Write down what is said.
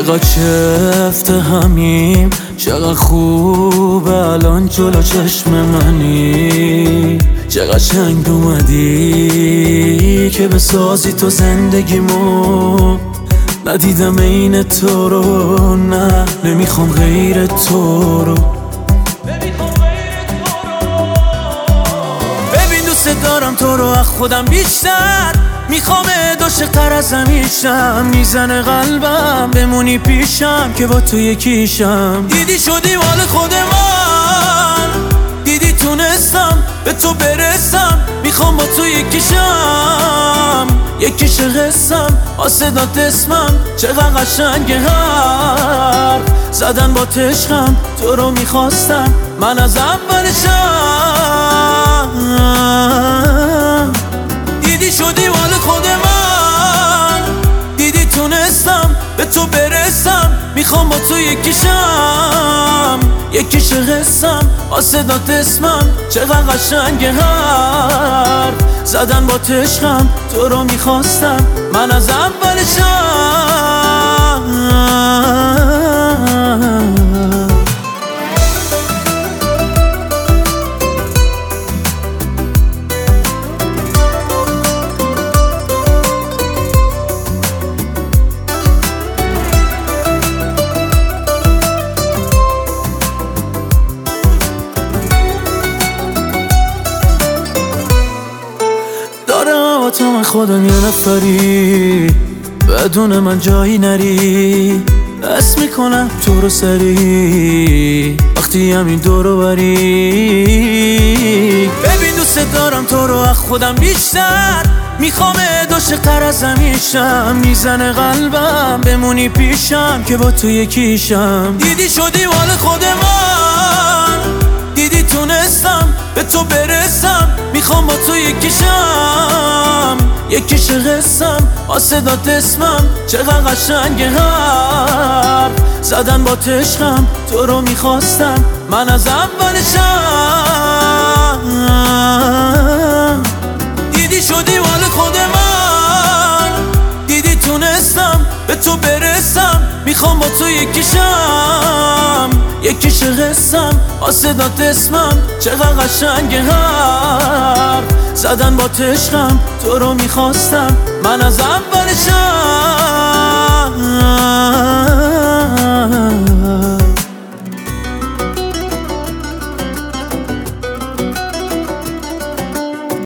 چقدر چفت همیم، چقدر خوب الان جلو چشم منی، چقدر چنگ اومدی که بسازی تو زندگیمو. ندیدم این تو رو، نه نمیخوام غیر تو رو. ببین دوست دارم تو رو از خودم بیشتر، میخوام عاشق‌تر از همیشم. میزنه قلبم بمونی پیشم که با تو یکیشم. دیدی شدی مال خود من، دیدی تونستم به تو برسم. میخوام با تو یکیشم، یکیش قسم آسدات اسمم. چقدر قشنگه هر زدن با تشقم. تو رو میخواستم من از اولشم. دیدی شدی مال خود من، دیدی تونستم به تو برسم. میخوام با تو یکیشم، یکیش قسم آسدات اسمم. چقدر قشنگه هر زدن با تشقم. تو رو میخواستم من از اولشم. تو من خودم یه نفری، بدون من جایی نری. حس میکنم تو رو سری وقتی همین دورو بری. ببین دوست دارم تو رو از خودم بیشتر، میخوام عاشق‌تر از همیشم. میزنه قلبم بمونی پیشم که با تو یکیشم. دیدی شدی مال خود من، دیدی تونستم به تو برسم. میخوام با تو یکیشم، یکیش قسم آسدات اسمم. چقدر قشنگه هر زدن با تشقم. تو رو میخواستم من از اولشم. دیدی شدی مال خود من، دیدی تونستم به تو برسم. میخوام با تو یکیشم، یکیش قسم آسدات اسمم. چقدر قشنگه هر زدن با تشقم. تو رو میخواستم من از اولشم.